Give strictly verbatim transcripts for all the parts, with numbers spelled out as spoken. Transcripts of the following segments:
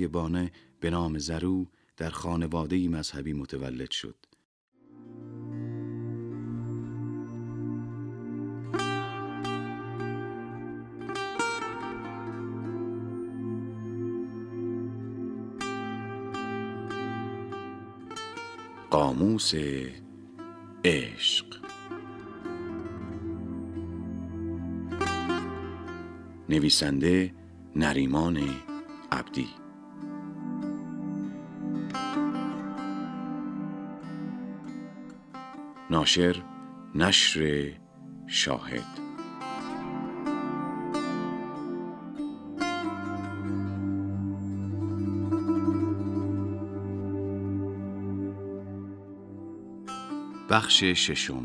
روستاهای بانه به نام زرو در خانواده‌ای مذهبی متولد شد. قاموس عشق. نویسنده نریمان عبدی. ناشر نشر شاهد. بخش ششم.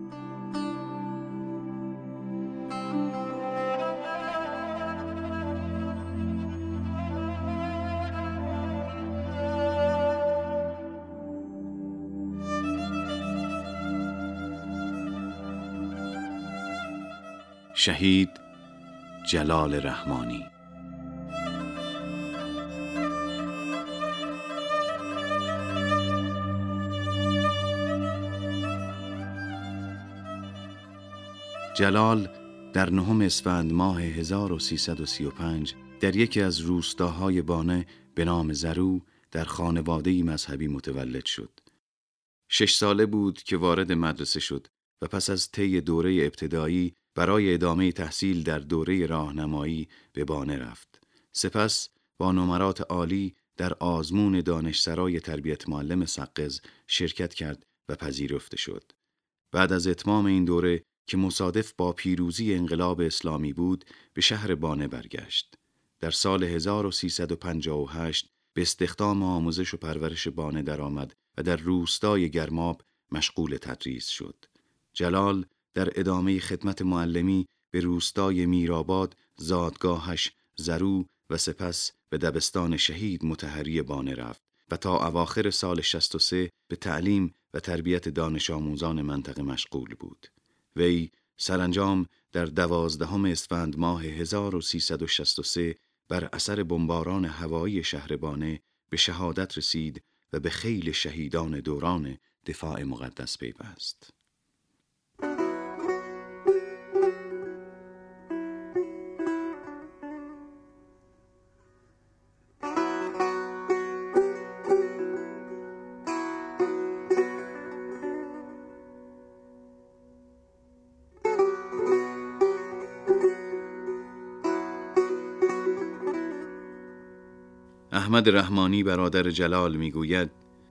شهید جلال رحمانی. جلال در نهم اسفند ماه هزار و سیصد و سی و پنج در یکی از روستاهای بانه به نام زرو در خانواده‌ای مذهبی متولد شد. شش ساله بود که وارد مدرسه شد و پس از طی دوره ابتدایی برای ادامه تحصیل در دوره راهنمایی به بانه رفت. سپس با نمرات عالی در آزمون دانشسرای تربیت معلم سقز شرکت کرد و پذیرفته شد. بعد از اتمام این دوره که مصادف با پیروزی انقلاب اسلامی بود، به شهر بانه برگشت. در سال هزار و سیصد و پنجاه و هشت به استخدام آموزش و پرورش بانه درآمد و در روستای گرماب مشغول تدریس شد. جلال در ادامه خدمت معلمی به روستای میرآباد، زادگاهش زرو و سپس به دبستان شهید مطهری بانه رفت و تا اواخر سال شصت و سه به تعلیم و تربیت دانش آموزان منطقه مشغول بود. وی سرانجام در دوازدهم اسفند ماه هزار و سیصد و شصت و سه بر اثر بمباران هوایی شهر بانه به شهادت رسید و به خیل شهیدان دوران دفاع مقدس پیوست. احمد رحمانی برادر جلال میگوید: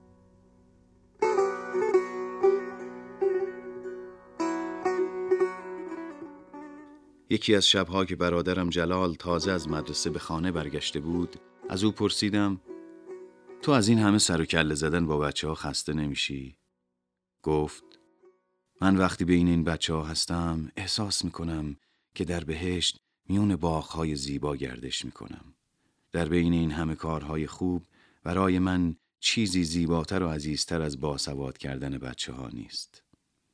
یکی از شبها که برادرم جلال تازه از مدرسه به خانه برگشته بود، از او پرسیدم: تو از این همه سر و کله زدن با بچه ها خسته نمیشی؟ گفت: من وقتی بین این بچه ها هستم احساس میکنم که در بهشت میون باغ‌های زیبا گردش میکنم. در بین این همه کارهای خوب برای من چیزی زیباتر و عزیزتر از باسواد کردن بچه ها نیست.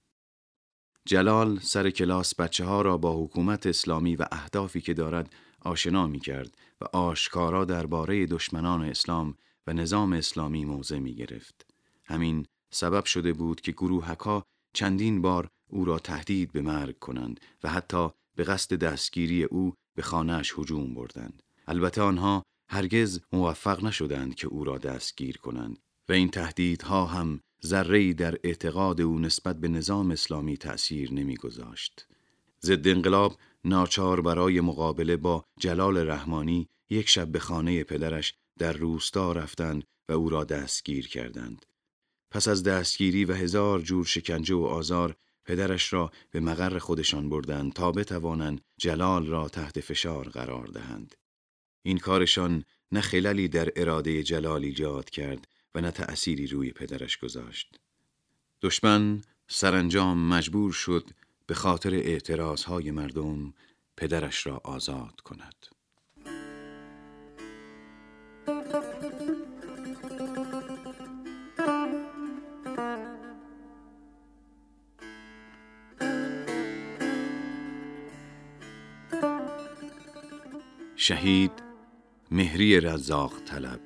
جلال سر کلاس بچه ها را با حکومت اسلامی و اهدافی که دارد آشنا می کرد و آشکارا درباره دشمنان اسلام و نظام اسلامی موضع می گرفت. همین سبب شده بود که گروهکا چندین بار او را تهدید به مرگ کنند و حتی به قصد دستگیری او به خانه‌اش هجوم بردند. البته آنها هرگز موفق نشدند که او را دستگیر کنند و این تهدیدها هم ذره‌ای در اعتقاد او نسبت به نظام اسلامی تأثیر نمی‌گذاشت. ضد انقلاب ناچار برای مقابله با جلال رحمانی یک شب به خانه پدرش در روستا رفتند و او را دستگیر کردند. پس از دستگیری و هزار جور شکنجه و آزار، پدرش را به مقر خودشان بردند تا بتوانند جلال را تحت فشار قرار دهند. این کارشان نه خللی در اراده جلال ایجاد کرد و نه تأثیری روی پدرش گذاشت. دشمن سرانجام مجبور شد به خاطر اعتراضهای مردم پدرش را آزاد کند. شهید مهری رزاق طلب.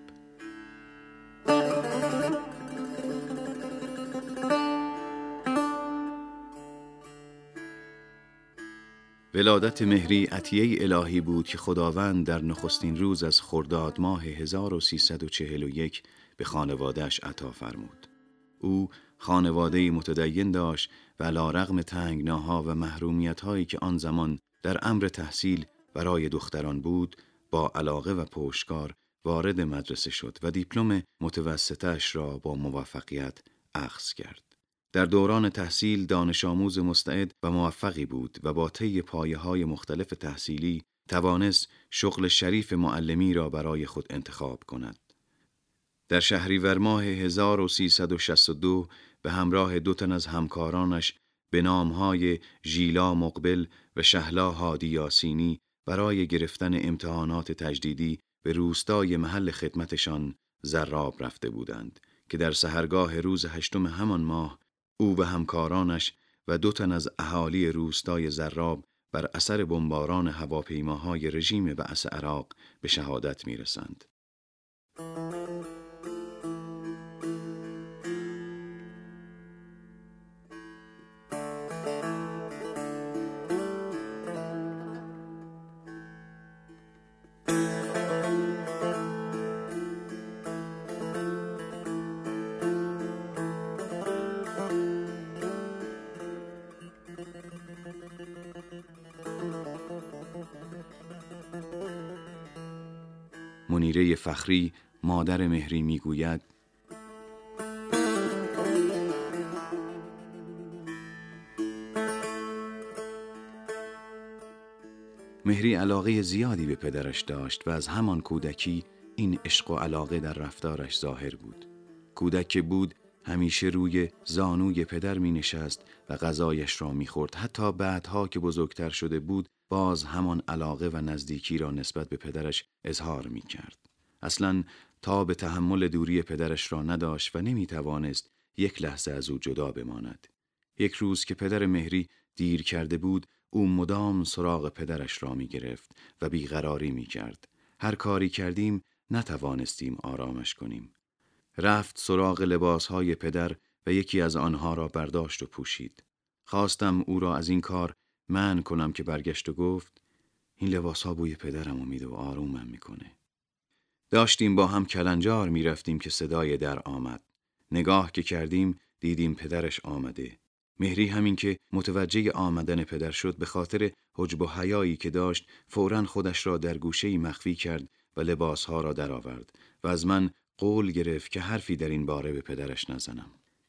ولادت مهری عطیه الهی بود که خداوند در نخستین روز از خرداد ماه هزار و سیصد و چهل و یک به خانواده‌اش عطا فرمود. او خانواده‌ای متدین داشت و علی‌رغم تنگناها و محرومیت‌هایی که آن زمان در امر تحصیل برای دختران بود، با علاقه و پشتکار وارد مدرسه شد و دیپلم متوسطه‌اش را با موفقیت اخذ کرد. در دوران تحصیل دانش آموز مستعد و موفقی بود و با طی پایه‌های مختلف تحصیلی توانست شغل شریف معلمی را برای خود انتخاب کند. در شهریور ماه هزار و سیصد و شصت و دو به همراه دو تن از همکارانش به نامهای ژیلا مقبل و شهلا هادی یاسینی برای گرفتن امتحانات تجدیدی به روستای محل خدمتشان زراب رفته بودند که در سحرگاه روز هشتم همان ماه او و همکارانش و دو تن از اهالی روستای زراب بر اثر بمباران هواپیماهای رژیم بعث عراق به شهادت میرسند. منیره فخری مادر مهری میگوید: مهری علاقه زیادی به پدرش داشت و از همان کودکی این عشق و علاقه در رفتارش ظاهر بود. کودک که بود همیشه روی زانوی پدر می نشست و غذایش را می خورد. حتی بعدها که بزرگتر شده بود باز همان علاقه و نزدیکی را نسبت به پدرش اظهار می کرد. اصلاً تا به تحمل دوری پدرش را نداشت و نمی توانست یک لحظه از او جدا بماند. یک روز که پدر مهری دیر کرده بود، او مدام سراغ پدرش را می گرفت و بیقراری می کرد. هر کاری کردیم نتوانستیم آرامش کنیم. رفت سراغ لباسهای پدر و یکی از آنها را برداشت و پوشید. خواستم او را از این کار منع کنم که برگشت و گفت: این لباسها بوی پدرم میده و آرومم میکنه. داشتیم با هم کلنجار میرفتیم که صدای در آمد. نگاه که کردیم دیدیم پدرش آمده. مهری همین که متوجه آمدن پدر شد به خاطر حجب و حیایی که داشت فوراً خودش را در گوشه‌ای مخفی کرد و لباسها را درآورد و از من قول گرفت که حرفی در این باره به پدرش نزنم.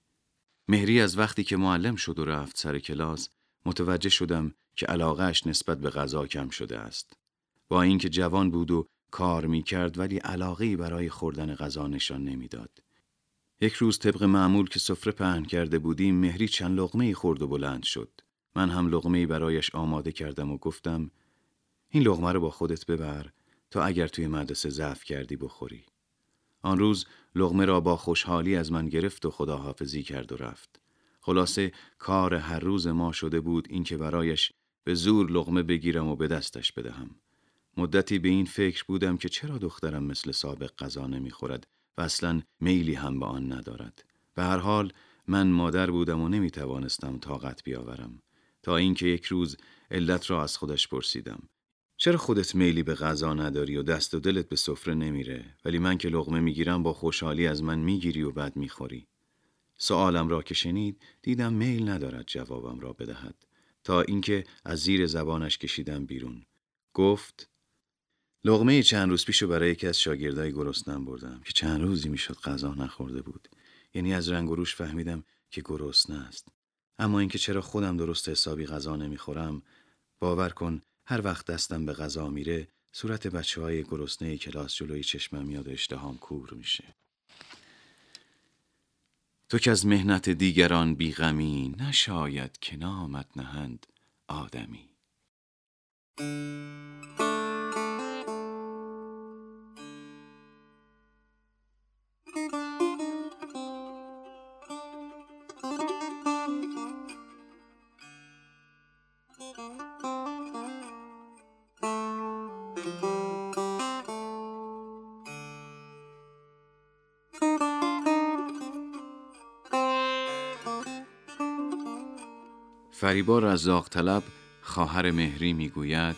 مهری از وقتی که معلم شد و رفت سر کلاس متوجه شدم که علاقه‌اش نسبت به غذا کم شده است. با اینکه جوان بود و کار می‌کرد ولی علاقه‌ای برای خوردن غذا نشان نمی‌داد. یک روز طبق معمول که سفره پهن کرده بودیم مهری چند لقمه‌ای خورد و بلند شد. من هم لقمه‌ای برایش آماده کردم و گفتم: این لقمه رو با خودت ببر تا اگر توی مدرسه ضعف کردی بخوری. آن روز لقمه را با خوشحالی از من گرفت و خداحافظی کرد و رفت. خلاصه کار هر روز ما شده بود این که برایش به زور لقمه بگیرم و به دستش بدهم. مدتی به این فکر بودم که چرا دخترم مثل سابق غذا نمیخورد و اصلاً میلی هم به آن ندارد. به هر حال من مادر بودم و نمیتوانستم طاقت بیاورم. تا اینکه یک روز علت را از خودش پرسیدم: چرا خودت میلی به غذا نداری و دست و دلت به سفره نمیره، ولی من که لقمه میگیرم با خوشحالی از من میگیری و بعد میخوری؟ سوالم را که شنید دیدم میل ندارد جوابم را بدهد، تا اینکه از زیر زبانش کشیدم بیرون. گفت: لقمه چند روز پیشو برای یکی از شاگردای گرسنه‌ام بردم که چند روزی میشد غذا نخورده بود. یعنی از رنگ و روش فهمیدم که گرسنه است. اما اینکه چرا خودم درست حسابی غذا نمیخورم، باور کن هر وقت دستم به غذا میره صورت بچه‌های گرسنه کلاس جلوی چشمم میاد و اشتهام کور میشه. تو که از مهنت دیگران بیغمی، نشاید که نامت نهند آدمی. فریبا رزاق طلب خواهر مهری میگوید: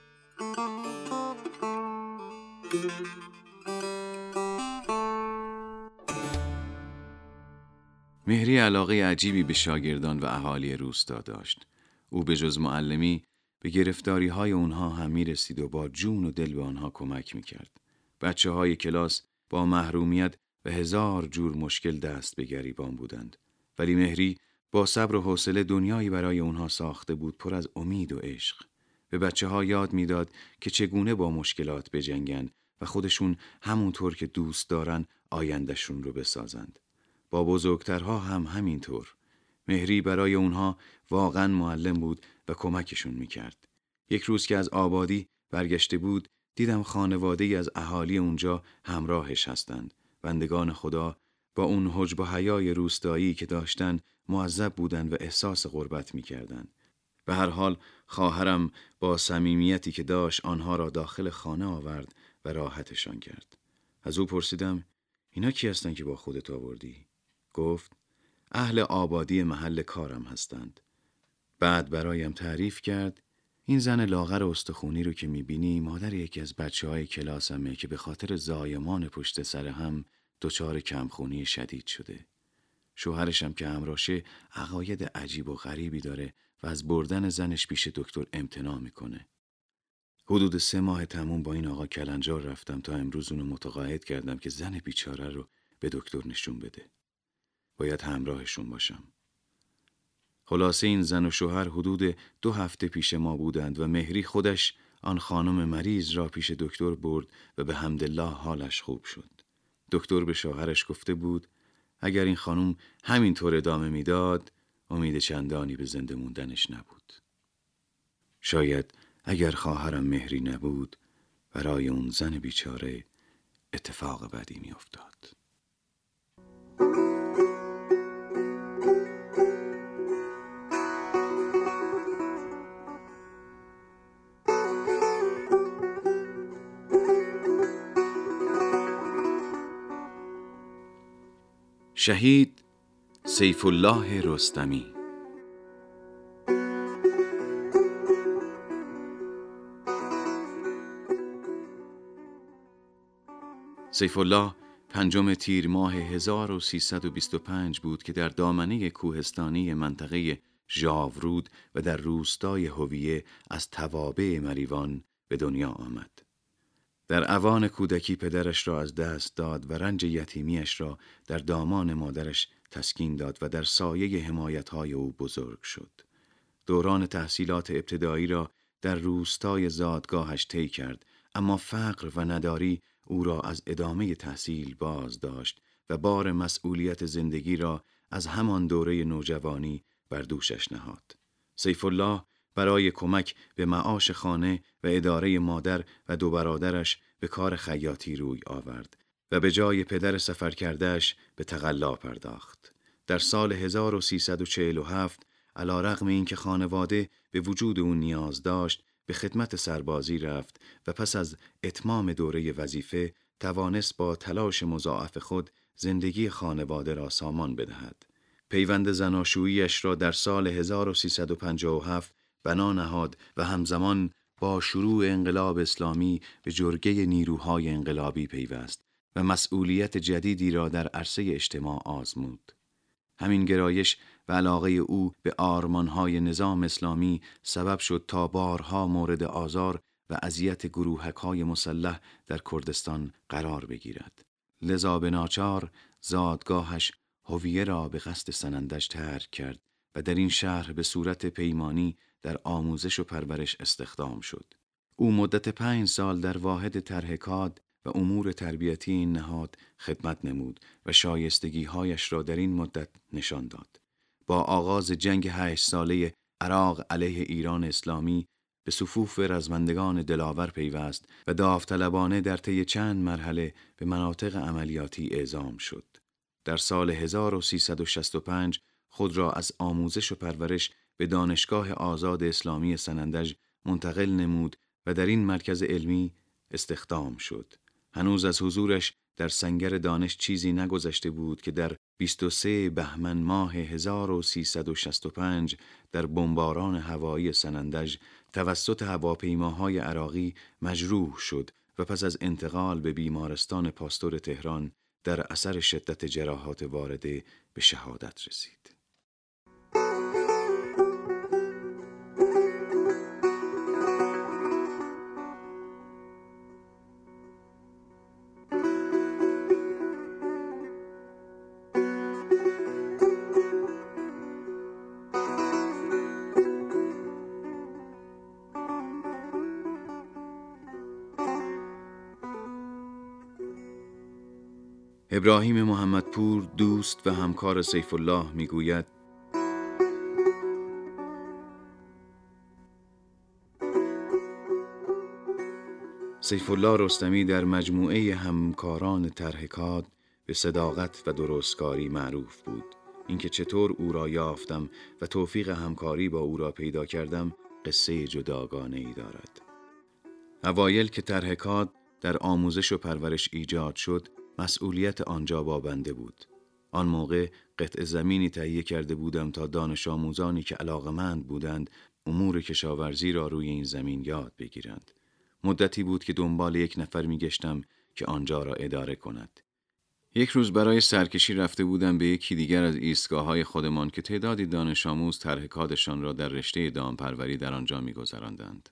مهری علاقه عجیبی به شاگردان و اهالی روستا داشت. او به جز معلمی به گرفتاری های اونها هم می رسید و با جون و دل به آنها کمک می کرد. بچه های کلاس با محرومیت و هزار جور مشکل دست به گریبان بودند. ولی مهری با صبر و حوصله دنیایی برای اونها ساخته بود پر از امید و عشق. به بچه ها یاد می داد که چگونه با مشکلات بجنگن و خودشون همونطور که دوست دارن آیندهشون رو بسازند. با بزرگترها هم همینطور. مهری برای اونها واقعا معلم بود و کمکشون میکرد. یک روز که از آبادی برگشته بود، دیدم خانواده‌ای از اهالی اونجا همراهش هستند. بندگان خدا با اون حجب و حیای روستایی که داشتن معذب بودن و احساس غربت میکردن. به هر حال خواهرم با صمیمیتی که داشت آنها را داخل خانه آورد و راحتشان کرد. از او پرسیدم: اینا کی هستن که با خودت آوردی؟ گفت: اهل آبادی محل کارم هستند. بعد برایم تعریف کرد: این زن لاغر استخونی رو که میبینی مادر یکی از بچه های کلاسمه که به خاطر زایمان پشت سر هم دچار کمخونی شدید شده. شوهرشم که همراشه عقاید عجیب و غریبی داره و از بردن زنش پیش دکتر امتناع میکنه. حدود سه ماه تموم با این آقا کلنجار رفتم تا امروز اونو متقاعد کردم که زن بیچاره رو به دکتر نشون بده. باید همراهشون باشم. خلاصه این زن و شوهر حدود دو هفته پیش ما بودند و مهری خودش آن خانم مریض را پیش دکتر برد و به حمدالله حالش خوب شد. دکتر به شوهرش گفته بود اگر این خانم همینطور ادامه میداد امید چندانی به زنده موندنش نبود. شاید اگر خواهرم مهری نبود برای اون زن بیچاره اتفاق بدی می افتاد. شهید سیف الله رستمی. سیف الله پنجم تیر ماه هزار و سیصد و بیست و پنج بود که در دامنه کوهستانی منطقه ژاورود و در روستای هویه از توابع مریوان به دنیا آمد. در اوان کودکی پدرش را از دست داد و رنج یتیمیش را در دامان مادرش تسکین داد و در سایه حمایت‌های او بزرگ شد. دوران تحصیلات ابتدایی را در روستای زادگاهش طی کرد، اما فقر و نداری او را از ادامه تحصیل باز داشت و بار مسئولیت زندگی را از همان دوره نوجوانی بر دوشش نهاد. سیف الله برای کمک به معاش خانه و اداره مادر و دو برادرش به کار خیاطی روی آورد و به جای پدر سفر کردهش به تقلا پرداخت. در سال هزار و سیصد و چهل و هفت علی‌رغم اینکه خانواده به وجود او نیاز داشت به خدمت سربازی رفت و پس از اتمام دوره وظیفه توانست با تلاش مضاعف خود زندگی خانواده را سامان بدهد. پیوند زناشویی‌اش را در سال هزار و سیصد و پنجاه و هفت بنا نهاد و همزمان با شروع انقلاب اسلامی به جرگه نیروهای انقلابی پیوست و مسئولیت جدیدی را در عرصه اجتماع آزمود. همین گرایش و علاقه او به آرمانهای نظام اسلامی سبب شد تا بارها مورد آزار و اذیت گروهک‌های مسلح در کردستان قرار بگیرد. لذا به ناچار زادگاهش هویه را به قصد سنندج ترک کرد و در این شهر به صورت پیمانی در آموزش و پرورش استخدام شد. او مدت پنج سال در واحد طرح کاد و امور تربیتی این نهاد خدمت نمود و شایستگی‌هایش را در این مدت نشان داد. با آغاز جنگ هشت ساله عراق علیه ایران اسلامی به صفوف رزمندگان دلاور پیوست و داوطلبانه در طی چند مرحله به مناطق عملیاتی اعزام شد. در سال هزار و سیصد و شصت و پنج خود را از آموزش و پرورش به دانشگاه آزاد اسلامی سنندج منتقل نمود و در این مرکز علمی استخدام شد. هنوز از حضورش در سنگر دانش چیزی نگذشته بود که در بیست و سه بهمن ماه هزار و سیصد و شصت و پنج در بمباران هوایی سنندج توسط هواپیماهای عراقی مجروح شد و پس از انتقال به بیمارستان پاستور تهران در اثر شدت جراحات وارده به شهادت رسید. ابراهیم محمدپور، دوست و همکار سیف الله، میگوید: سیف الله رستمی در مجموعه همکاران طرح کاد به صداقت و درستکاری معروف بود. اینکه چطور او را یافتم و توفیق همکاری با او را پیدا کردم قصه جداگانه‌ای دارد. اوایل که طرح کاد در آموزش و پرورش ایجاد شد، مسئولیت آنجا با بنده بود. آن موقع قطع زمینی تهیه کرده بودم تا دانش آموزانی که علاقمند بودند امور کشاورزی را روی این زمین یاد بگیرند. مدتی بود که دنبال یک نفر می گشتم که آنجا را اداره کند. یک روز برای سرکشی رفته بودم به یکی دیگر از ایستگاه‌های خودمان که تعدادی دانش آموز طرح کادشان را در رشته دامپروری در آنجا می گذراندند.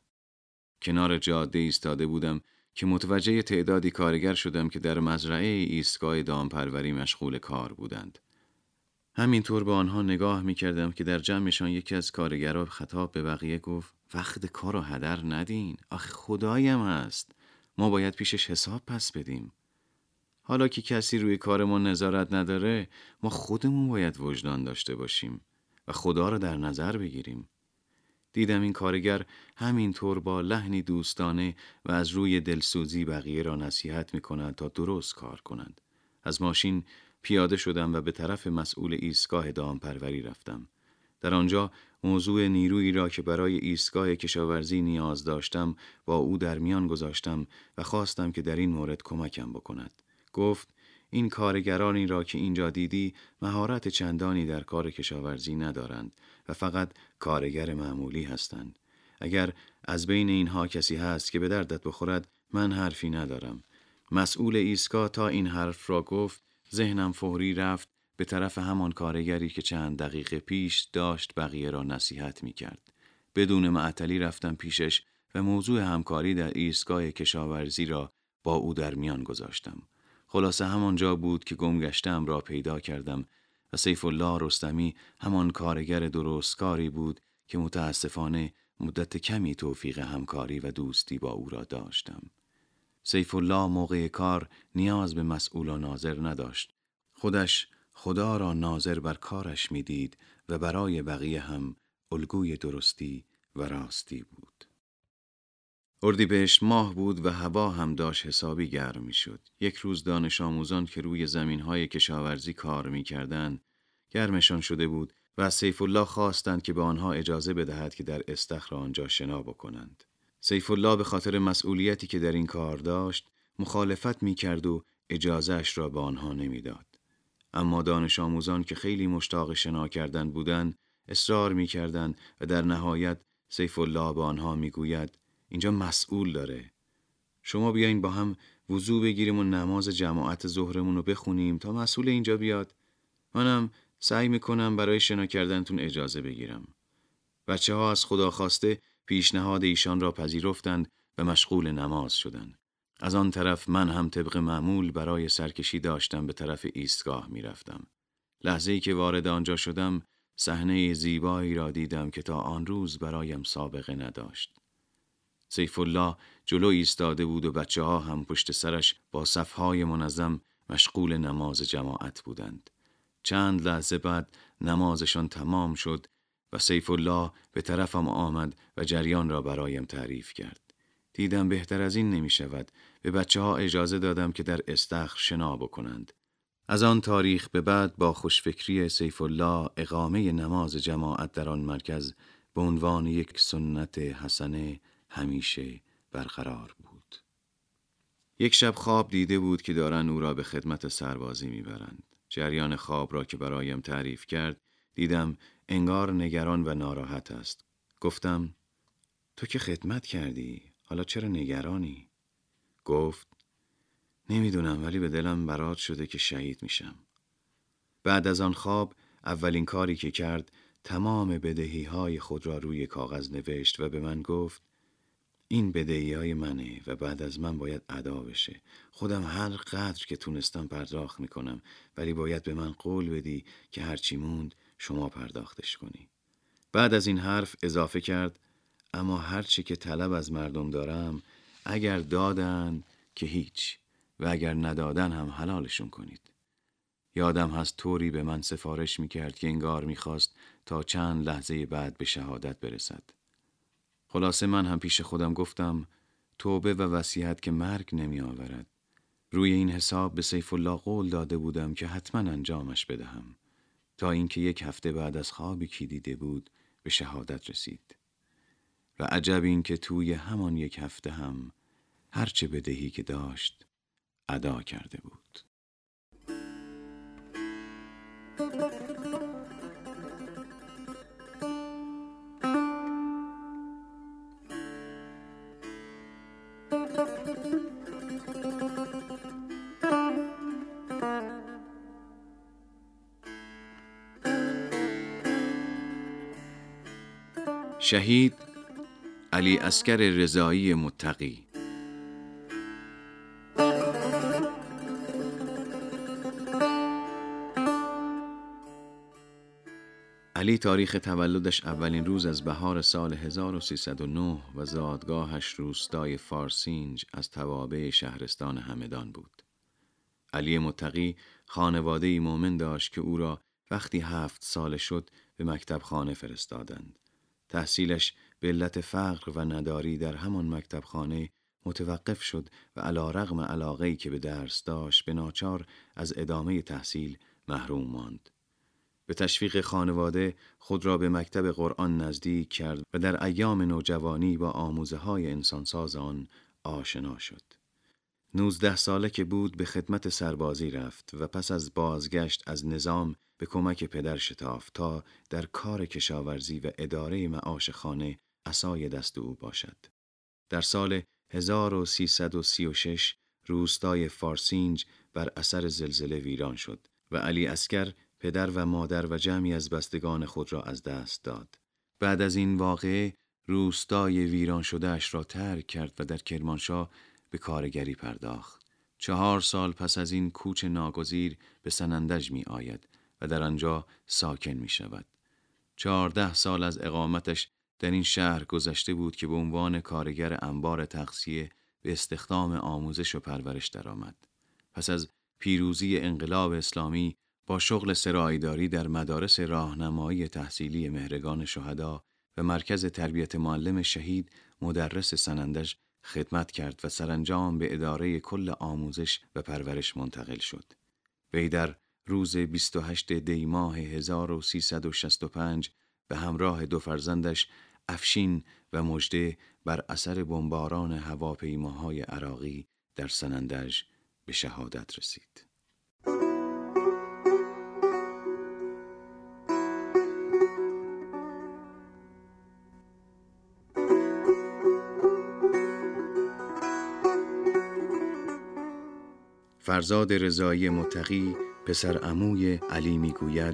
کنار جاده ایستاده بودم که متوجه تعدادی کارگر شدم که در مزرعه ایستگاه دامپروری مشغول کار بودند. همینطور به آنها نگاه می کردم که در جمعشان یکی از کارگرها خطاب به بقیه گفت: وقت کار رو هدر ندین، آخه خدایم هست، ما باید پیشش حساب پس بدیم. حالا که کسی روی کارمون نظارت نداره، ما خودمون باید وجدان داشته باشیم و خدا رو در نظر بگیریم. دیدم این کارگر همینطور با لحنی دوستانه و از روی دلسوزی بقیه را نصیحت می‌کند تا درست کار کنند. از ماشین پیاده شدم و به طرف مسئول ایستگاه دامپروری رفتم. در آنجا موضوع نیرویی را که برای ایستگاه کشاورزی نیاز داشتم با او در میان گذاشتم و خواستم که در این مورد کمکم بکند. گفت: این کارگرانی را که اینجا دیدی مهارت چندانی در کار کشاورزی ندارند و فقط کارگر معمولی هستند. اگر از بین اینها کسی هست که به دردت بخورد، من حرفی ندارم. مسئول ایستگاه تا این حرف را گفت، ذهنم فوری رفت به طرف همان کارگری که چند دقیقه پیش داشت بقیه را نصیحت می کرد. بدون معطلی رفتم پیشش و موضوع همکاری در ایستگاه کشاورزی را با او در میان گذاشتم. خلاصه همانجا بود که گم گشتم را پیدا کردم و سیف الله رستمی همان کارگر درستکاری بود که متاسفانه مدت کمی توفیق همکاری و دوستی با او را داشتم. سیف الله موقع کار نیاز به مسئول و ناظر نداشت. خودش خدا را ناظر بر کارش می‌دید و برای بقیه هم الگوی درستی و راستی بود. اردیبهشت ماه بود و هوا هم داشت حسابی گرم می‌شد. یک روز دانش آموزان که روی زمین‌های کشاورزی کار می‌کردند، گرمشان شده بود و از سیف الله خواستند که به آنها اجازه بدهد که در استخر آنجا شنا بکنند. سیف الله به خاطر مسئولیتی که در این کار داشت، مخالفت می‌کرد و اجازهش را به آنها نمی‌داد. اما دانش آموزان که خیلی مشتاق شنا کردن بودند، اصرار می‌کردند و در نهایت سیف الله به آنها می‌گوید: اینجا مسئول داره. شما بیاین با هم وضو بگیریم و نماز جماعت ظهرمون رو بخونیم تا مسئول اینجا بیاد. منم سعی میکنم برای شنا کردنتون اجازه بگیرم. بچه ها از خدا خواسته پیشنهاد ایشان را پذیرفتند و مشغول نماز شدند. از آن طرف من هم طبق معمول برای سرکشی داشتم به طرف ایستگاه میرفتم. لحظه‌ای که وارد آنجا شدم، صحنه زیبایی را دیدم که تا آن روز برایم سابقه نداشت. سیف الله جلو ایستاده بود و بچه ها هم پشت سرش با صفهای منظم مشغول نماز جماعت بودند. چند لحظه بعد نمازشان تمام شد و سیف الله به طرفم آمد و جریان را برایم تعریف کرد. دیدم بهتر از این نمی شود. به بچه ها اجازه دادم که در استخر شنا بکنند. از آن تاریخ به بعد با خوشفکری سیف الله اقامه نماز جماعت در آن مرکز به عنوان یک سنت حسنه همیشه برقرار بود. یک شب خواب دیده بود که دارن او را به خدمت سربازی میبرند. جریان خواب را که برایم تعریف کرد دیدم انگار نگران و ناراحت است. گفتم تو که خدمت کردی، حالا چرا نگرانی؟ گفت نمیدونم، ولی به دلم برات شده که شهید میشم. بعد از آن خواب اولین کاری که کرد تمام بدهی‌های خود را روی کاغذ نوشت و به من گفت این بدهی‌های منه و بعد از من باید ادا بشه. خودم هر قدر که تونستم پرداخت میکنم، ولی باید به من قول بدی که هرچی موند شما پرداختش کنی. بعد از این حرف اضافه کرد اما هرچی که طلب از مردم دارم، اگر دادن که هیچ و اگر ندادن هم حلالشون کنید. یادم هست طوری به من سفارش میکرد که انگار میخواست تا چند لحظه بعد به شهادت برسد. خلاصه من هم پیش خودم گفتم توبه و وصیت که مرگ نمی آورد. روی این حساب به سیف الله قول داده بودم که حتما انجامش بدهم، تا اینکه یک هفته بعد از خوابی که دیده بود به شهادت رسید. و عجب این که توی همان یک هفته هم هرچه بدهی که داشت ادا کرده بود. شهید علی اصغر رضایی متقی. علی تاریخ تولدش اولین روز از بهار سال هزار و سیصد و نه و زادگاهش روستای فارسینج از توابع شهرستان همدان بود. علی متقی خانواده‌ای مومن داشت که او را وقتی هفت ساله شد به مکتب خانه فرستادند. تحصیلش به علت فقر و نداری در همان مکتب خانه متوقف شد و علی رغم علاقه‌ای که به درس داشت به ناچار از ادامه تحصیل محروم ماند. به تشویق خانواده خود را به مکتب قرآن نزدیک کرد و در ایام نوجوانی با آموزه‌های انسانساز آن آشنا شد. نوزده ساله که بود به خدمت سربازی رفت و پس از بازگشت از نظام به کمک پدر شتافت تا در کار کشاورزی و اداره معاش خانه عصای دست او باشد. در سال هزار و سیصد و سی و شش روستای فارسینج بر اثر زلزله ویران شد و علی اصغر پدر و مادر و جمعی از بستگان خود را از دست داد. بعد از این واقعه روستای ویران شده اش را ترک کرد و در کرمانشاه به کارگری پرداخت. چهار سال پس از این کوچ ناگزیر به سنندج می آید و در آنجا ساکن می شود. چهارده سال از اقامتش در این شهر گذشته بود که به عنوان کارگر انبار تغذیه به استخدام آموزش و پرورش درآمد. پس از پیروزی انقلاب اسلامی با شغل سرایداری در مدارس راهنمایی تحصیلی مهرگان شهدا و مرکز تربیت معلم شهید مدرس سنندج خدمت کرد و سرانجام به اداره کل آموزش و پرورش منتقل شد. وی در روز بیست و هشتم دی ماه هزار و سیصد و شصت و پنج به همراه دو فرزندش افشین و مژده بر اثر بمباران هواپیماهای عراقی در سنندج به شهادت رسید. فرزاد رضایی متقی پسر عموی علی میگوید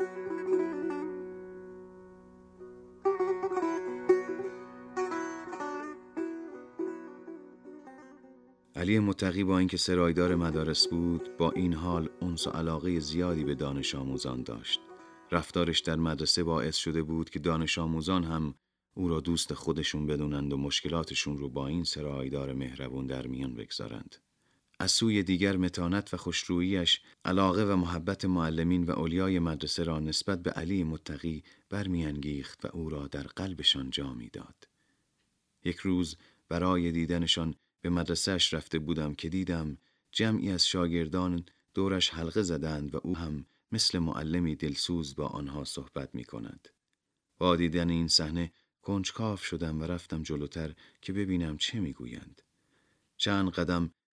علی متقی با اینکه سرایدار مدارس بود با این حال انس و علاقه زیادی به دانش آموزان داشت. رفتارش در مدرسه باعث شده بود که دانش آموزان هم او را دوست خودشون بدونند و مشکلاتشون رو با این سرایدار مهربون در میان بگذارند. از سوی دیگر متانت و خوشروییش علاقه و محبت معلمین و اولیای مدرسه را نسبت به علی متقی برمیانگیخت و او را در قلبشان جا می‌داد. یک روز برای دیدنشان به مدرسه‌اش رفته بودم که دیدم جمعی از شاگردان دورش حلقه زدند و او هم مثل معلمی دلسوز با آنها صحبت می‌کند. با دیدن این صحنه کنجکاو شدم و رفتم جلوتر که ببینم چه می‌گویند. چند قدم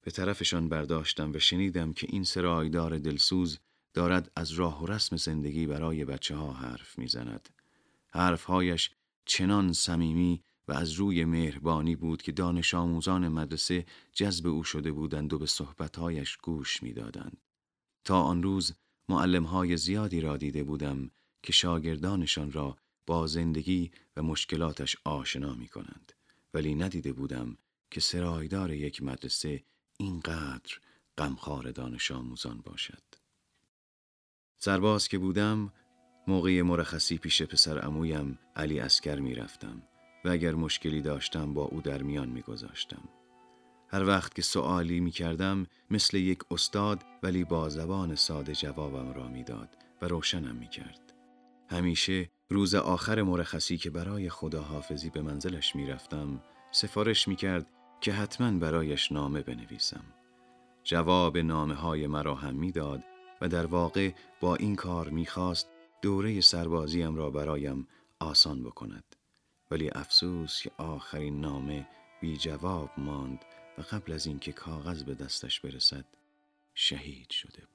به طرفشان برداشتم و شنیدم که این سرایدار دلسوز دارد از راه و رسم زندگی برای بچه ها حرف میزند. حرفهایش چنان صمیمی و از روی مهربانی بود که دانش آموزان مدرسه جذب او شده بودند و به صحبتهایش گوش میدادند. تا آن روز معلم‌های زیادی را دیده بودم که شاگردانشان را با زندگی و مشکلاتش آشنا می کنند. ولی ندیده بودم که سرایدار یک مدرسه اینقدر غمخوار دانش آموزان باشد. سرباز که بودم، موقع مرخصی پیش پسر عمویم علی عسکر می رفتم و اگر مشکلی داشتم با او در میان می گذاشتم. هر وقت که سوالی می کردم مثل یک استاد ولی با زبان ساده جوابم را می داد و روشنم می کرد. همیشه روز آخر مرخصی که برای خداحافظی به منزلش می رفتم سفارش می کرد که حتما برایش نامه بنویسم. جواب نامه های مرا هم می داد و در واقع با این کار می خواست دوره سربازیم را برایم آسان بکند. ولی افسوس که آخرین نامه بی جواب ماند و قبل از اینکه کاغذ به دستش برسد شهید شده بود.